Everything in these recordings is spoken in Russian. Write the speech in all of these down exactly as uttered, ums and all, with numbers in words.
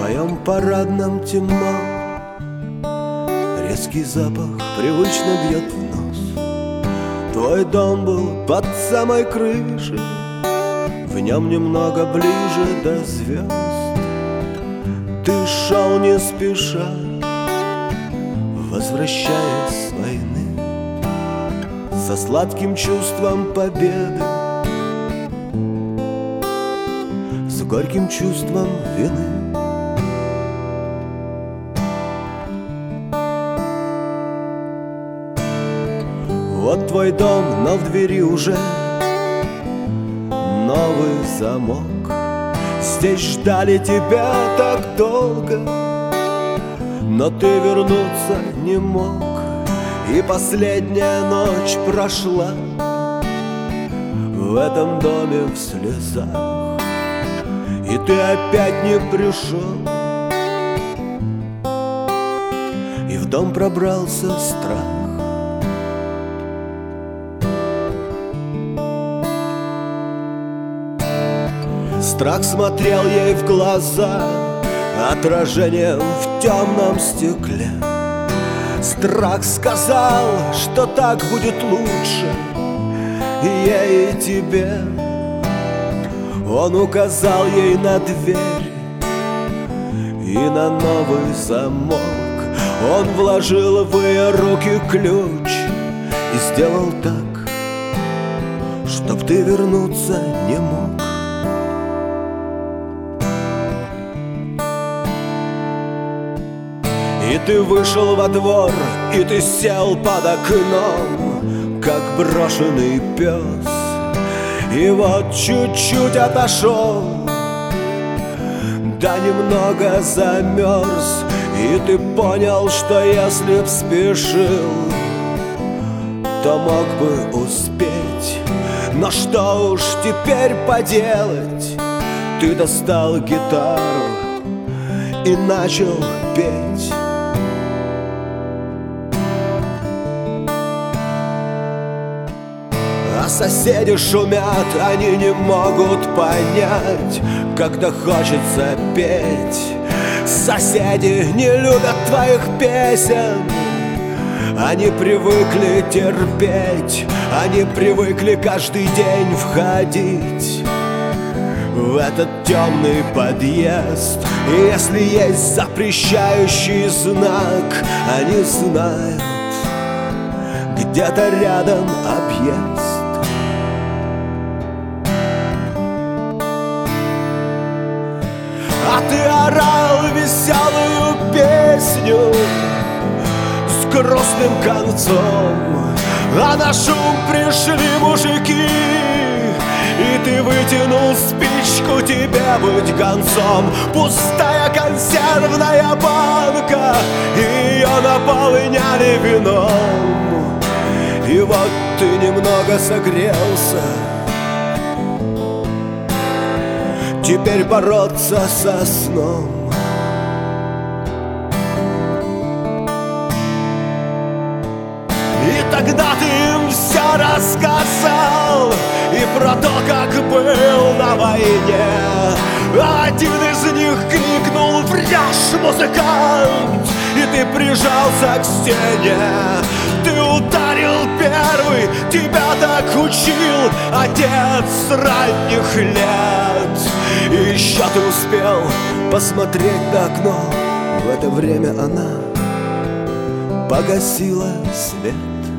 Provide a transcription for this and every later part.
твоем парадном темно, резкий запах привычно бьет в нос. Твой дом был под самой крышей, в нем немного ближе до звезд. Ты шел не спеша, возвращаясь с войны, со сладким чувством победы, с горьким чувством вины. Вот твой дом, но в двери уже новый замок. Здесь ждали тебя так долго, но ты вернуться не мог. И последняя ночь прошла в этом доме в слезах, и ты опять не пришел, и в дом пробрался страх. Страх смотрел ей в глаза отражением в темном стекле. Страх сказал, что так будет лучше и ей, и тебе. Он указал ей на дверь и на новый замок. Он вложил в ее руки ключ и сделал так, чтоб ты вернуться не мог. И ты вышел во двор, и ты сел под окном, как брошенный пес. И вот чуть-чуть отошел, да немного замерз. И ты понял, что если б спешил, то мог бы успеть. Но что уж теперь поделать? Ты достал гитару и начал петь. А соседи шумят, они не могут понять, когда хочется петь. Соседи не любят твоих песен, они привыкли терпеть, они привыкли каждый день входить в этот темный подъезд. И если есть запрещающий знак, они знают, где-то рядом объезд. А ты орал веселую песню с грустным концом, а на шум пришли мужики, и ты вытянул спичку, тебе быть концом. Пустая консервная банка, и ее наполняли вином. И вот ты немного согрелся, теперь бороться со сном. И тогда ты им все рассказал, и про то, как был на войне. Один из них крикнул: «Врешь, музыкант!» И ты прижался к стене. Ты ударил первый, тебя так учил отец с ранних лет. И еще ты успел посмотреть на окно. В это время она погасила свет.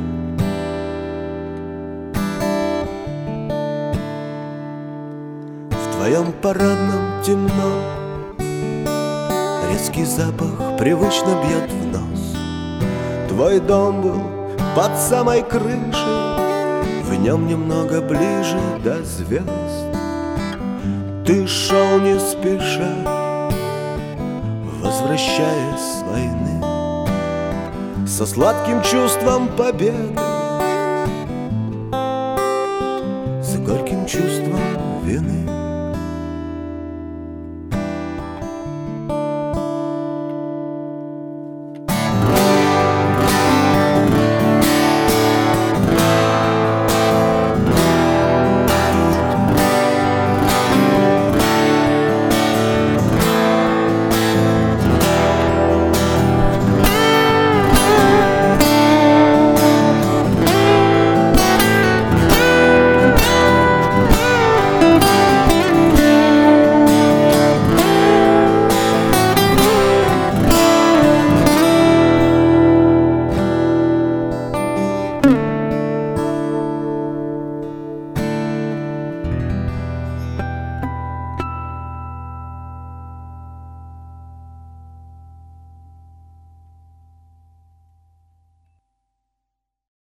В твоем парадном темно, резкий запах привычно бьет в нос. Твой дом был под самой крышей, в нем немного ближе до звезд. Ты шел не спеша, возвращаясь с войны, со сладким чувством победы,